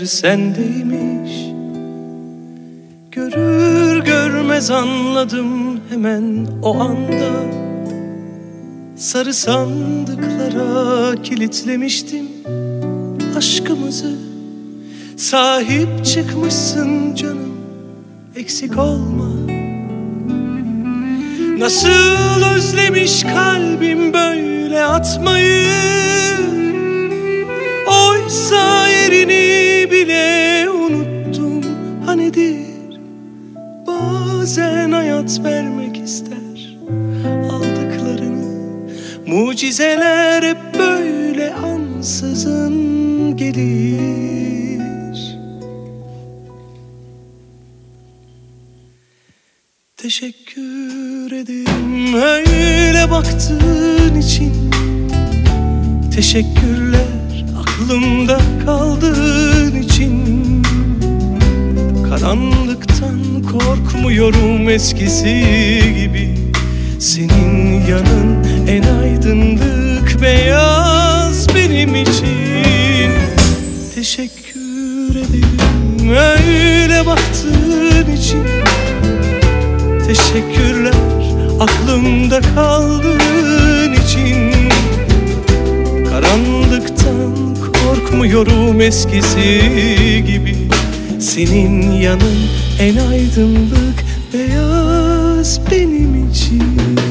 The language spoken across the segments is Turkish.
sendeymiş. Görür görmez anladım hemen o anda. Sarı sandıklara kilitlemiştim aşkımızı. Sahip çıkmışsın canım, eksik olma. Nasıl özlemiş kalbim böyle atmayı. Oysa yerini bile unuttum. Ha nedir? Bazen hayat vermek ister aldıklarını. Mucizeler hep böyle ansızın gelir. Teşekkür ederim öyle baktığın için. Teşekkürler aklımda kaldığın için. Karanlıktan korkmuyorum eskisi gibi. Senin yanın en aydınlık beyaz benim için. Teşekkür ederim öyle baktığın için. Teşekkürler aklımda kaldığın için. Karanlıktan korkmuyorum eskisi gibi. Senin yanın en aydınlık beyaz benim için.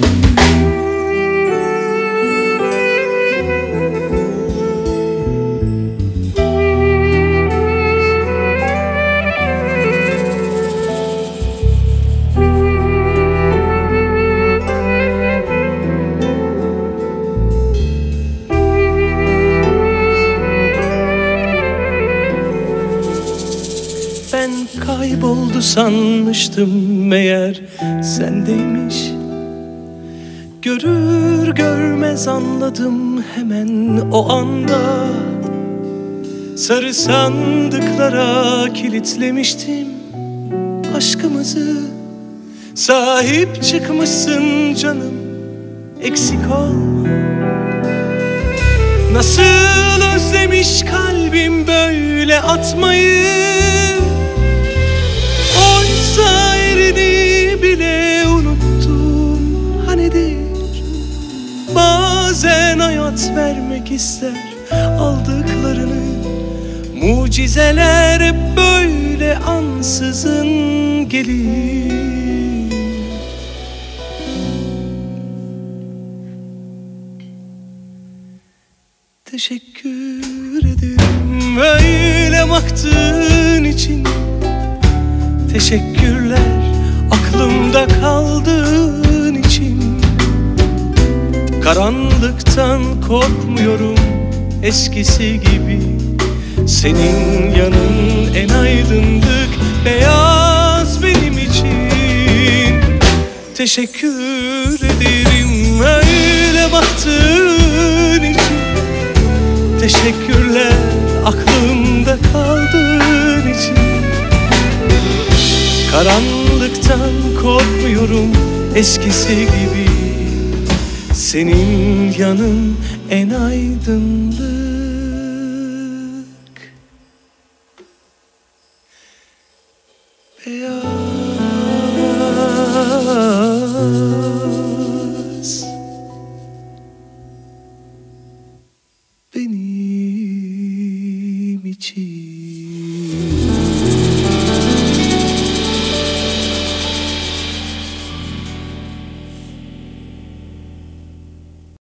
Ben kayboldu sanmıştım meğer sendeymiş. Görür görmez anladım hemen o anda. Sarı sandıklara kilitlemiştim aşkımızı. Sahip çıkmışsın canım, eksik olma. Nasıl özlemiş kalbim böyle atmayı. Oysa yerini bile unuttum. Ha nedir? Bazen hayat vermek ister aldıklarını. Mucizeler hep böyle ansızın gelir. Teşekkür ederim öyle baktığın için. Teşekkürler aklımda kaldığın için. Karanlıktan korkmuyorum eskisi gibi. Senin yanın en aydınlık beyaz benim için. Teşekkür ederim öyle baktığın için. Teşekkürler aklımda kaldığın için. Karanlıktan korkmuyorum eskisi gibi. Senin yanın en aydınlık beyaz benim için.